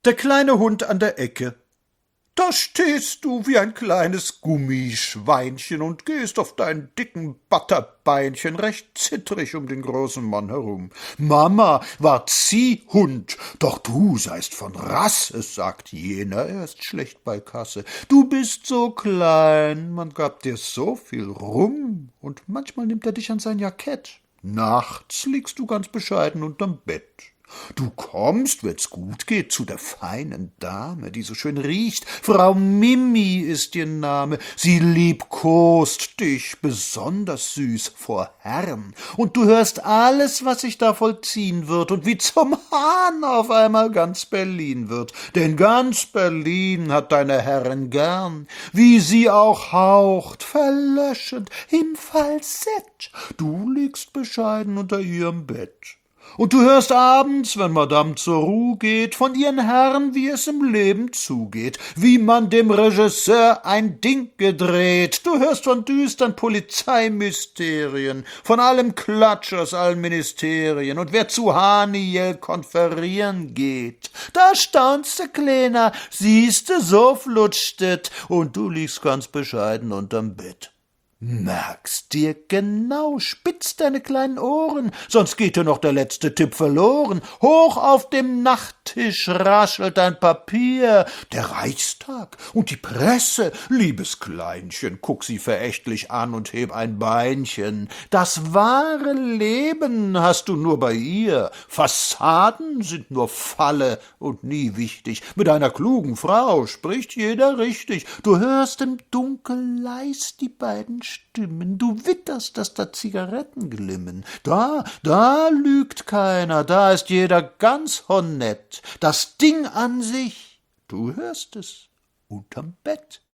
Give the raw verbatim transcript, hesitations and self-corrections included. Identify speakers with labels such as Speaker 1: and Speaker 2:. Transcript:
Speaker 1: Der kleine Hund an der Ecke. Da stehst du wie ein kleines Gummischweinchen und gehst auf deinen dicken Butterbeinchen recht zittrig um den großen Mann herum. Mama war Ziehhund, doch du seist von Rasse, sagt jener, er ist schlecht bei Kasse. Du bist so klein, man gab dir so viel rum, und manchmal nimmt er dich an sein Jackett. Nachts liegst du ganz bescheiden unterm Bett. Du kommst, wenn's gut geht, zu der feinen Dame, die so schön riecht. Frau Mimi ist ihr Name. Sie liebkost dich besonders süß vor Herren. Und du hörst alles, was sich da vollziehen wird und wie zum Hahn auf einmal ganz Berlin wird. Denn ganz Berlin hat deine Herrin gern, wie sie auch haucht, verlöschend, im Falsett. Du liegst bescheiden unter ihrem Bett. Und du hörst abends, wenn Madame zur Ruh geht, von ihren Herren, wie es im Leben zugeht, wie man dem Regisseur ein Ding gedreht. Du hörst von düstern Polizeimysterien, von allem Klatsch aus allen Ministerien, und wer zu Haniel konferieren geht. Da staunste, Kleiner, siehste, so flutscht et, und du liegst ganz bescheiden unterm Bett. Merkst dir genau, spitz deine kleinen Ohren, sonst geht dir noch der letzte Tipp verloren. Hoch auf dem Nachttisch raschelt ein Papier. Der Reichstag und die Presse. Liebes Kleinchen, guck sie verächtlich an und heb ein Beinchen. Das wahre Leben hast du nur bei ihr. Fassaden sind nur Falle und nie wichtig. Mit einer klugen Frau spricht jeder richtig. Du hörst im Dunkel leis die beiden Stimmen, du witterst, dass da Zigaretten glimmen. Da, da lügt keiner, da ist jeder ganz honett. Das Ding an sich, du hörst es, unterm Bett.